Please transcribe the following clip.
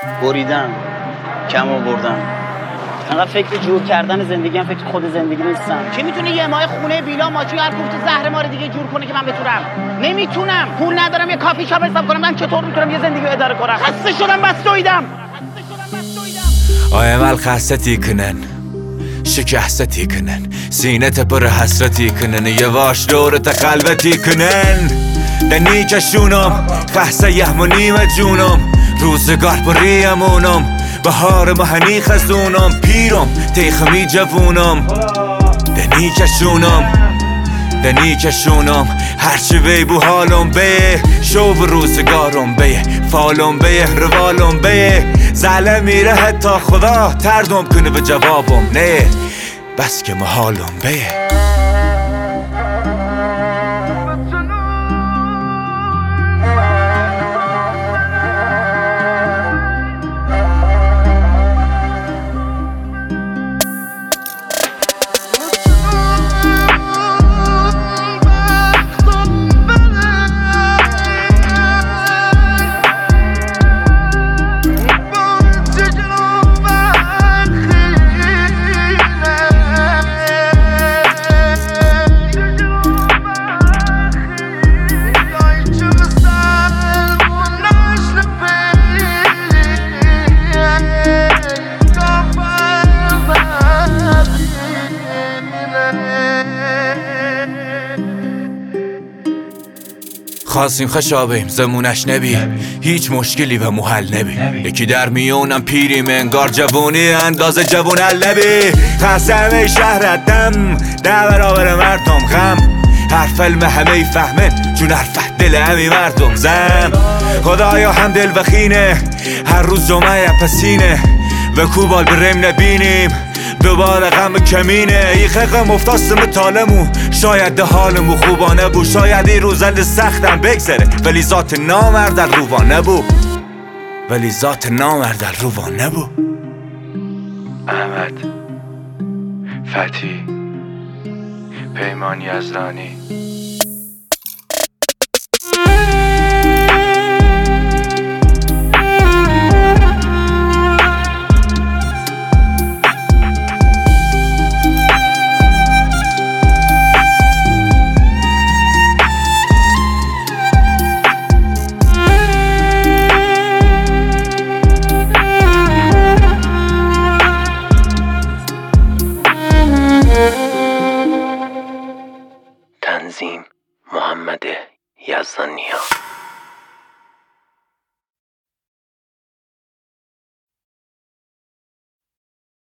بریدم، کم آوردم. انقدر فکر جور کردن زندگی هم فکر خود زندگی نیستم. کی میتونه یه ماه خونه بیلا ماشین هر کوفت زهر مار دیگه جور کنه که من بتونم؟ نمیتونم. پول ندارم یه کافی شاپ حساب کنم. من چطور میتونم یه زندگی رو اداره کنم؟ خسته شدم بس دویدم. اول خستتی کنن شکستی کنن سینت پر حسرتی کنن یواش دورت خلوتی کنن دنی کشونم خسته یهمونیم جونم روزگار پریمونم بهار مهنی خزونم پیرم تیخمی جوونم دنی کشونم هرچی بی بو حالم به شوب روزگارم به فالم به روالم به زله میره حتی خدا تردم کنه به جوابم نه بس که محالم به خواستیم خشابیم زمونش نبی هیچ مشکلی و محل نبی یکی در میونم پیریم انگار جوونی اندازه جوون نبی خستم شهر دم ده برابر مردم غم هر فیلم همه فهمن چون حرف دل همی مردم زم خدایا هم دل بخینه هر روز جمعه پسینه و کوبال بریم نبینیم دوباره غم کمینه ای خقم افتاستم تالمو شاید ده حالمو خوبانه بو شاید این روزند سختم بگذره ولی ذات نامرد در روانه بو احمد فتی پیمان یزدانی